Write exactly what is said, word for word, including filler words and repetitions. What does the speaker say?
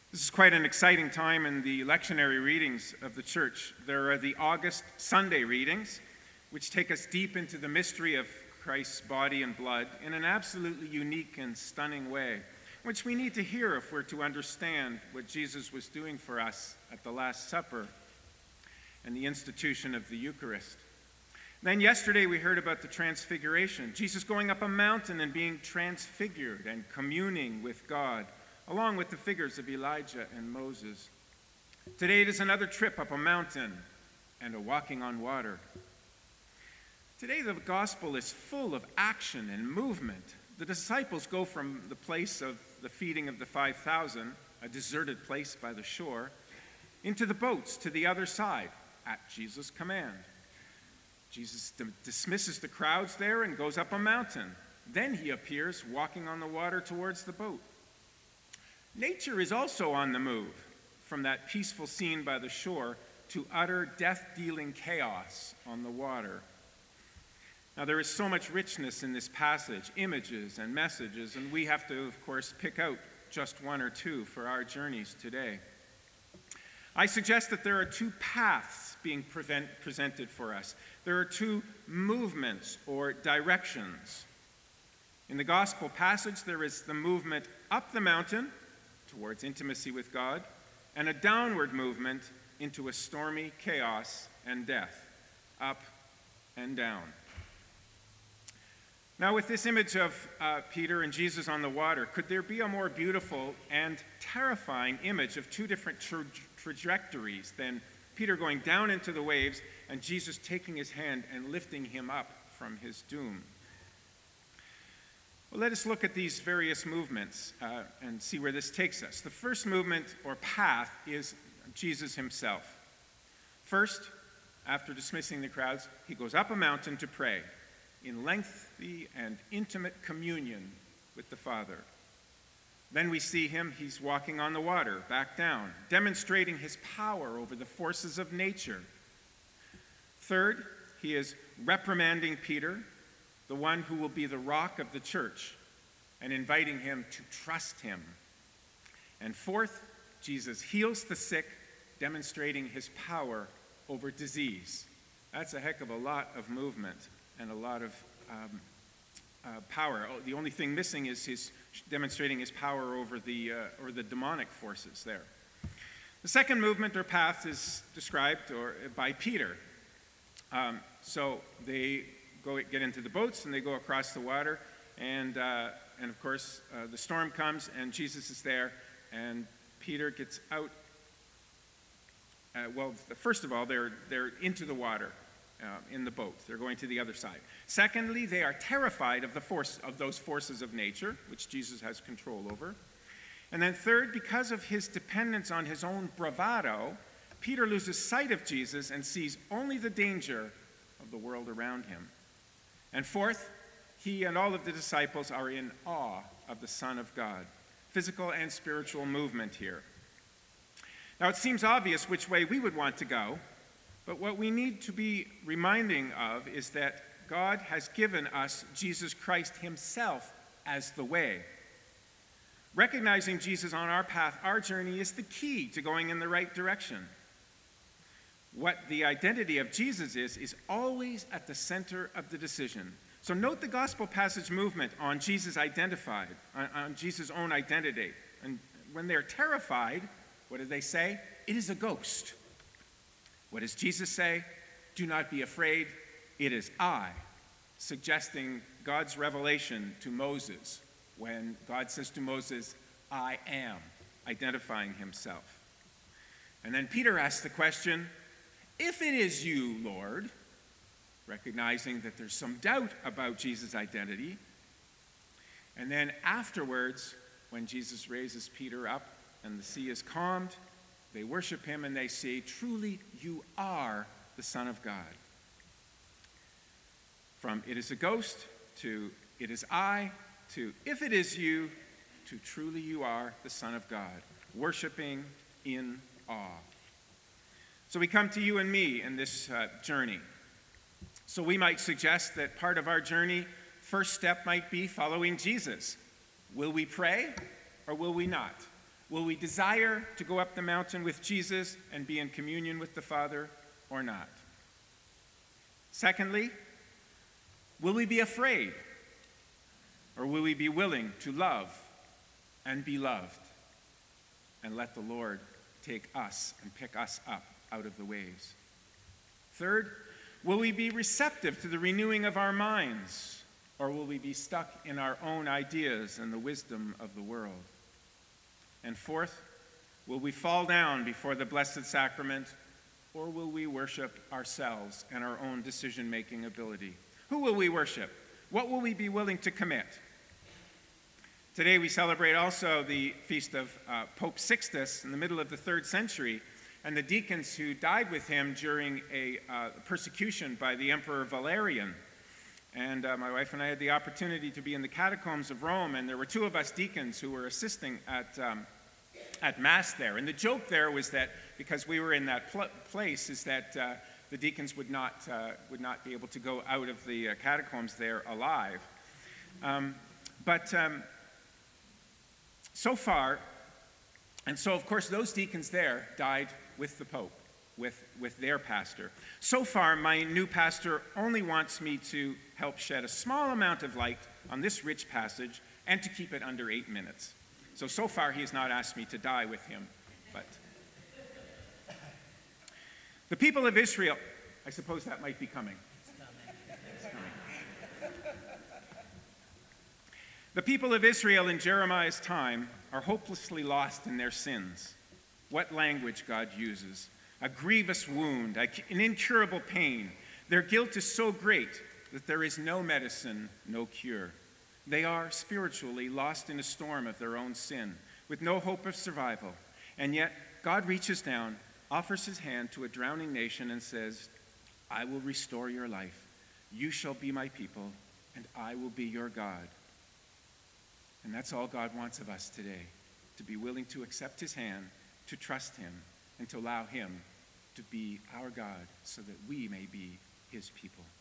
This is quite an exciting time in the lectionary readings of the church. There are the August Sunday readings, which take us deep into the mystery of Christ's body and blood in an absolutely unique and stunning way, which we need to hear if we're to understand what Jesus was doing for us at the Last Supper and the institution of the Eucharist. Then yesterday we heard about the Transfiguration, Jesus going up a mountain and being transfigured and communing with God, along with the figures of Elijah and Moses. Today it is another trip up a mountain and a walking on water. Today the gospel is full of action and movement. The disciples go from the place of the feeding of the five thousand, a deserted place by the shore, into the boats to the other side at Jesus' command. Jesus d- dismisses the crowds there and goes up a mountain. Then he appears walking on the water towards the boat. Nature is also on the move, from that peaceful scene by the shore to utter death-dealing chaos on the water. Now, there is so much richness in this passage, images and messages, and we have to, of course, pick out just one or two for our journeys today. I suggest that there are two paths being prevent, presented for us. There are two movements or directions. In the gospel passage, there is the movement up the mountain towards intimacy with God, and a downward movement into a stormy chaos and death, up and down. Now, with this image of uh, Peter and Jesus on the water, could there be a more beautiful and terrifying image of two different tra- trajectories than Peter going down into the waves and Jesus taking his hand and lifting him up from his doom? Well, let us look at these various movements uh, and see where this takes us. The first movement or path is Jesus himself. First, after dismissing the crowds, he goes up a mountain to pray in lengthy and intimate communion with the Father. Then we see him, he's walking on the water, back down, demonstrating his power over the forces of nature. Third, he is reprimanding Peter, the one who will be the rock of the church, and inviting him to trust him. And fourth, Jesus heals the sick, demonstrating his power over disease. That's a heck of a lot of movement and a lot of um, uh, power. The only thing missing is his demonstrating his power over the uh, or the demonic forces there. The second movement or path is described or by Peter. Um, so they go get into the boats and they go across the water, and uh, and of course uh, the storm comes and Jesus is there, and Peter gets out. Uh, well, first of all, they're they're into the water uh, in the boat. They're going to the other side. Secondly, they are terrified of the force of those forces of nature, which Jesus has control over. And then third, because of his dependence on his own bravado, Peter loses sight of Jesus and sees only the danger of the world around him. And fourth, he and all of the disciples are in awe of the Son of God. Physical and spiritual movement here. Now, it seems obvious which way we would want to go, but what we need to be reminding of is that God has given us Jesus Christ himself as the way. Recognizing Jesus on our path, our journey, is the key to going in the right direction. What the identity of Jesus is, is always at the center of the decision. So note the gospel passage movement on Jesus identified, on, on Jesus' own identity. And when they're terrified, what do they say? It is a ghost. What does Jesus say? Do not be afraid, it is I, suggesting God's revelation to Moses when God says to Moses, I am, identifying himself. And then Peter asks the question, if it is you, Lord, recognizing that there's some doubt about Jesus' identity. And then afterwards, when Jesus raises Peter up and the sea is calmed, they worship him and they say, truly you are the Son of God. From it is a ghost to it is I to if it is you to truly you are the Son of God, worshiping in awe. So we come to you and me in this uh, journey. So we might suggest that part of our journey, first step might be following Jesus. Will we pray or will we not? Will we desire to go up the mountain with Jesus and be in communion with the Father or not? Secondly, will we be afraid, or will we be willing to love and be loved and let the Lord take us and pick us up out of the waves? Third, will we be receptive to the renewing of our minds, or will we be stuck in our own ideas and the wisdom of the world? And fourth, will we fall down before the Blessed Sacrament, or will we worship ourselves and our own decision-making ability? Who will we worship? What will we be willing to commit? Today we celebrate also the feast of uh, Pope Sixtus in the middle of the third century, and the deacons who died with him during a uh, persecution by the Emperor Valerian. And uh, my wife and I had the opportunity to be in the catacombs of Rome, and there were two of us deacons who were assisting at, um, at Mass there. And the joke there was that because we were in that pl- place, is that uh, the deacons would not, uh, would not be able to go out of the uh, catacombs there alive. Um, but um, so far, and so of course those deacons there died with the Pope, with, with their pastor. So far, my new pastor only wants me to help shed a small amount of light on this rich passage and to keep it under eight minutes. So, so far he has not asked me to die with him, but the people of Israel, I suppose that might be coming. It's coming. It's coming. The people of Israel in Jeremiah's time are hopelessly lost in their sins. What language God uses. A grievous wound, an incurable pain. Their guilt is so great that there is no medicine, no cure. They are spiritually lost in a storm of their own sin, with no hope of survival. And yet, God reaches down, offers his hand to a drowning nation, and says, I will restore your life. You shall be my people, and I will be your God. And that's all God wants of us today, to be willing to accept his hand, to trust him, and to allow him to be our God so that we may be his people.